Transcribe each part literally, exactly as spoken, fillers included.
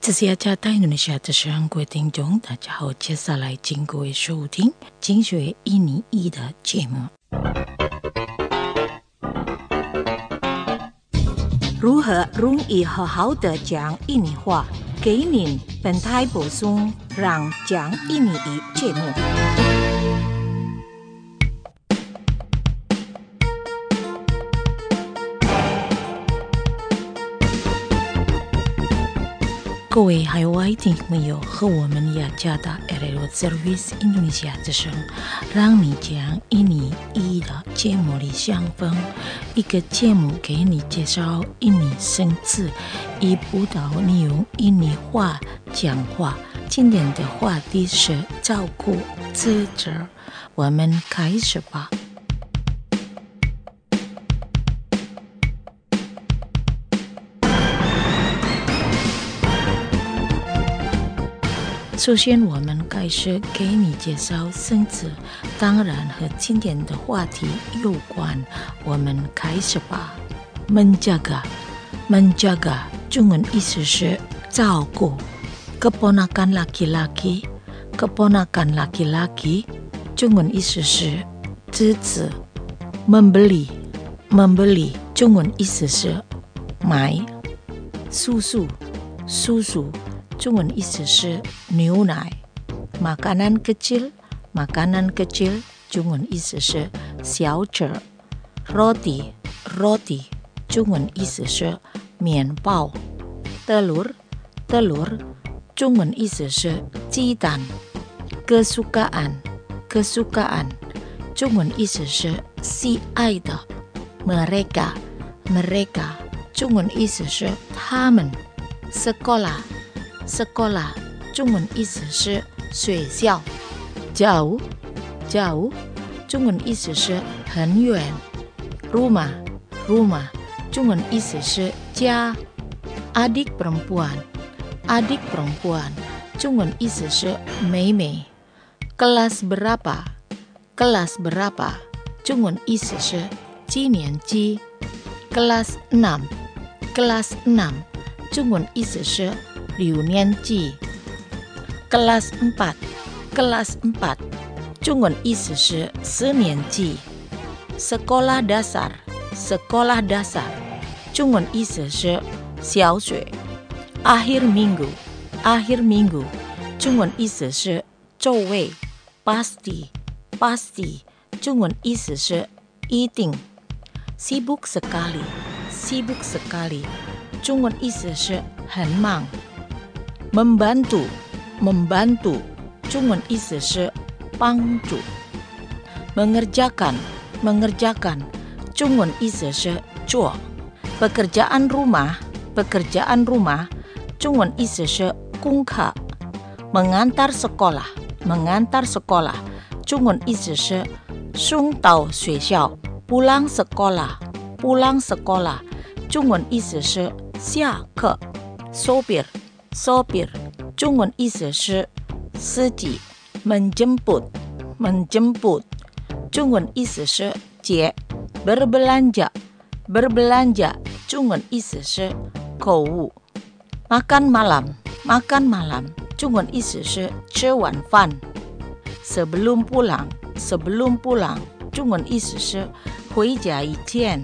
这是雅加达 Indonesia 的时各位听众，大家好，接下来请各位收听精学印尼语的节目。如何容易好好的讲印尼话？给您本台播送让讲印尼语节目。各位海外听众朋友，和我们雅加达 Radio Service Indonesia 之声，让你讲印尼语的节目里相逢。一个节目给你介绍印尼生词，以辅导你用印尼话讲话。今天的话题是照顾自责，我们开始吧。首先，我们开始给你介绍生词，当然和今天的话题有关。我们开始吧。menjaga menjaga 中文意思是照顾。keponakan laki-laki keponakan laki-laki 中文意思是侄子。membeli membeli 中文意思是买。叔叔叔叔中文意思是牛奶。makanan kecil makanan kecil 中文意思是小吃。roti roti 中文意思是面包。telur telur 中文意思是鸡蛋。kesukaan kesukaan 中文意思是喜爱的。mereka mereka 中文意思是他们。sekolah sekolah 中文意思是学校。jauh jauh 中文意思是很远。rumah rumah 中文意思是家。adik perempuan adik perempuan 中文意思是妹妹。kelas berapa kelas berapa 中文意思是几年级。kelas enam kelas enam 中文意思是六年级。kelas empat kelas empat 中文意思是四年级。sekolah dasar sekolah dasar 中文意思是小学。akhir minggu akhir minggu 中文意思是周围。pasti pasti 中文意思是一定。sibuk sekali sibuk sekali 中文意思是很忙。membantu membantu 中文意思是帮助。mengerjakan mengerjakan 中文意思是做。pekerjaan rumah pekerjaan rumah 中文意思是功课。mengantar sekolah mengantar sekolah 中文意思是送到学校。pulang sekolah pulang sekolah 中文意思是下课。sopir sopir 中文意思是司机。menjemput menjemput 中文意思是接。berbelanja berbelanja 中文意思是购物。makan malam makan malam 中文意思是吃晚饭。sebelum pulang sebelum pulang 中文意思是回家一天。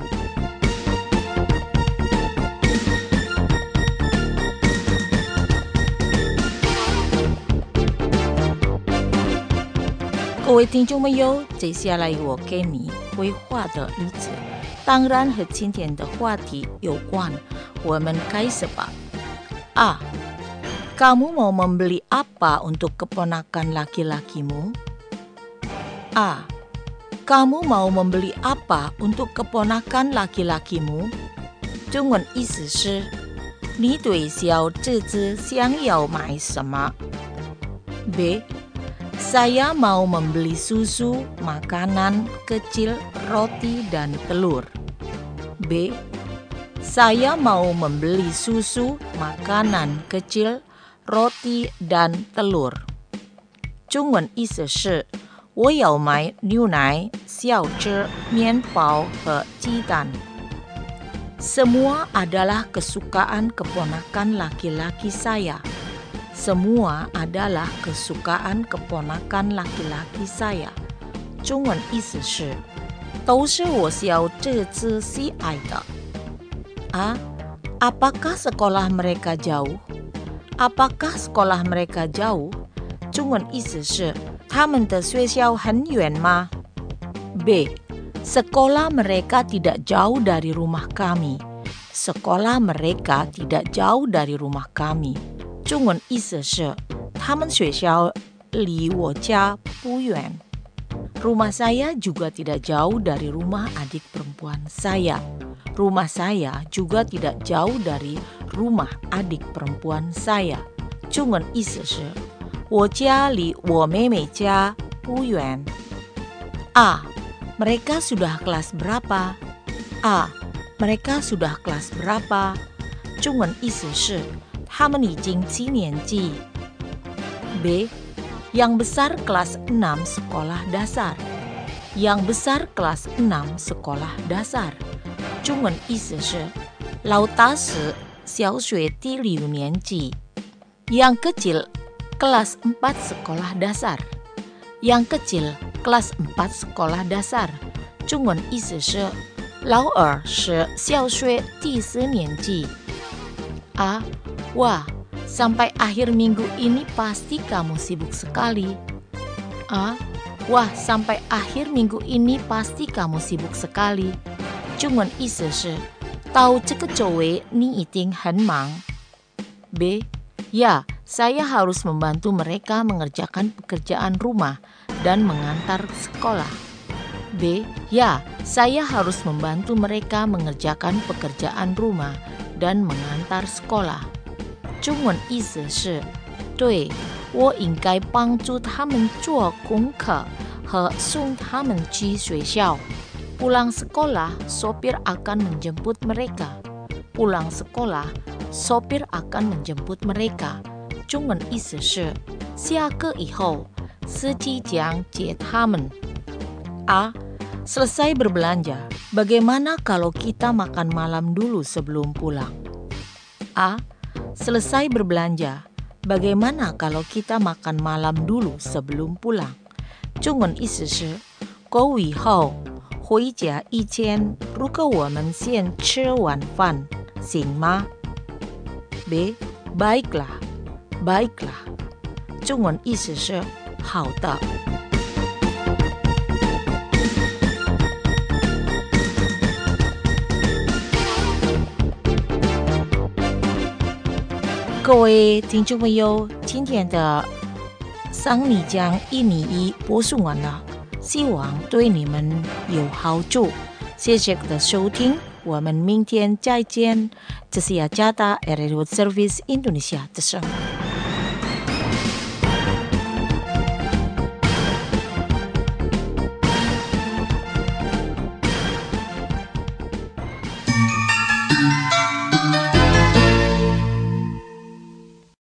各位听众朋友，接下来我给你绘画的例子，当然和今天的话题有关。我们开始吧。A. Kamu mau membeli apa untuk keponakan laki-lakimu? A. Kamu mau membeli apa untuk keponakan laki-lakimu? 中文意思是你对小侄子想要买什么？ B.Saya mau membeli susu, makanan kecil, roti, dan telur. B. Saya mau membeli susu, makanan kecil, roti, dan telur. 中文意思是我要买牛奶、小吃、面包和鸡蛋。 Semua adalah kesukaan keponakan laki-laki saya. Semua adalah kesukaan keponakan laki-laki saya. 中文意思是都是我小侄子喜爱的。啊 Apakah sekolah mereka jauh? Apakah sekolah mereka jauh? 中文意思是他们的学校很远吗？ B. Sekolah mereka tidak jauh dari rumah kami. Sekolah mereka tidak jauh dari rumah kami. 中文意思是他们学校离我家不远。 Rumah saya juga tidak jauh dari rumah adik perempuan saya. Rumah saya juga tidak jauh dari rumah adik perempuan saya. 中文意思是我家离我妹妹家不远。 A. Mereka sudah kelas berapa? A. Mereka sudah kelas berapa? 中文意思是他们已经七年级。 B. Yang besar kelas enam sekolah dasar. Yang besar kelas enam sekolah dasar. 中文意思是老大是小学第六年级。 Yang kecil kelas empat sekolah dasar. Yang kecil kelas empat sekolah dasar. 中文意思是老二是小学第四年级。 A. Wah, sampai akhir minggu ini pasti kamu sibuk sekali. A. Wah, sampai akhir minggu ini pasti kamu sibuk sekali. 中文意思是到这个周围你一定很忙。 B. Ya, saya harus membantu mereka mengerjakan pekerjaan rumah dan mengantar sekolah. B. Ya, saya harus membantu mereka mengerjakan pekerjaan rumah dan mengantar sekolah. 中文意思是对，我应该帮助他们做功课和送他们去学校。 Pulang sekolah, sopir akan menjemput mereka. Pulang sekolah, sopir akan menjemput mereka. 中文意思是下课以后，司机将接他们。 A. Selesai berbelanja. Bagaimana kalau kita makan malam dulu sebelum pulang? A. Selesai berbelanja. Bagaimana kalau kita makan malam dulu sebelum pulang? 中文意思是购物以后回家以前，如果我们先吃晚饭，行吗？ B. Baiklah, baiklah. 中文意思是好的。 各位听众朋友，今天的桑尼江一米一播送完了，希望对你们有好处。谢谢的收听，我们明天再见。这是雅加达 Radio Service Indonesia 的声音。